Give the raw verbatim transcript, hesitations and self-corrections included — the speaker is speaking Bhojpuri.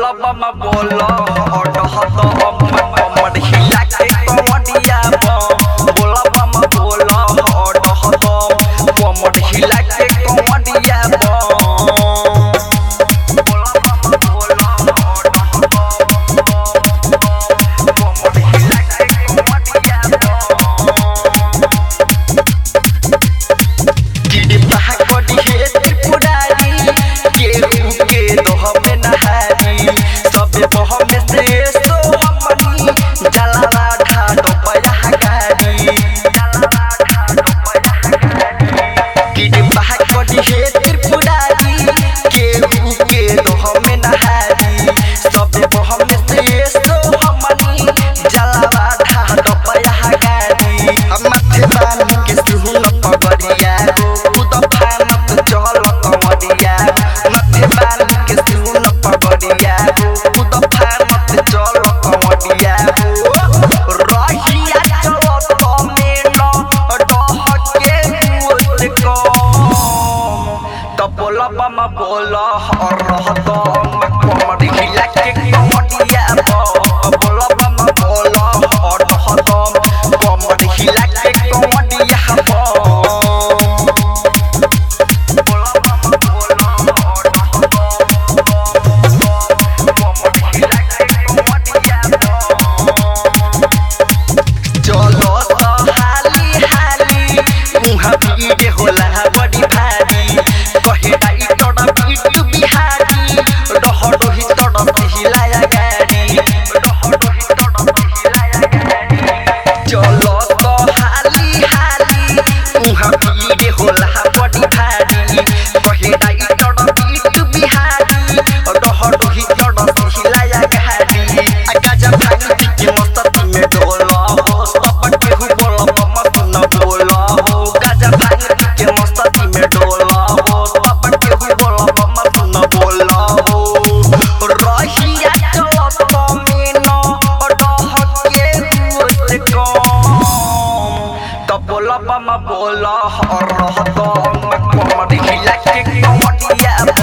बोला बम बोला और हतो हम कमर हिला के कमरिया बम बोला बम बोला और हतो कमर हिला के कमरिया बम बोला बम बोला और हतो कमर हिला के कमरिया बम गिरी बहा कोडी हे त्रिपुरारी केहू के दोह में नहारी सबे बह में से सो हमनी जलवा ठाडो पया गाड़ी जलवा ठाडो पया गाड़ी गिरी बहा कोडी हे त्रिपुरारी केहू के दोह में नहारी सबे बह में से सो हमनी जलवा ठाडो पया गाड़ी मथे बानी के सुहुन पगड़िया हो खुद फानत चल कमरिया मथे बानी के सुहुन पगड़िया हो खुद फानत चल कमरिया हो रहिया चलो तो में न डह के मुझ को तो बोला बम बोला और रहतो कमर हिला के कमरिया बोला बम बोला और रहतो कमर हिला के कमरिया होला बड़ी भारी कहे आई तोड़ा पीट बिहारी रह रोही तोड़ा हिलाया गाड़ी रह रोही तोड़ा हिलाया गाड़ी चलो तो हाली हाली उहा पीड़े होला बड़ी भारी कहे आई तोड़ा पीट बिहारी रह रोही तोड़ा हिलाया गाड़ी गाजा भांग के मस्ती में डोला हो सब केहू बोला बम सुन बोला हो गाजा भांग के मस्ती में डोला हो सब केहू बोला बम सुन बोला हो रहिया चलो तो में न डह के मुझ को तो बोला बम बोला और रहतो कमर हिला के कमरिया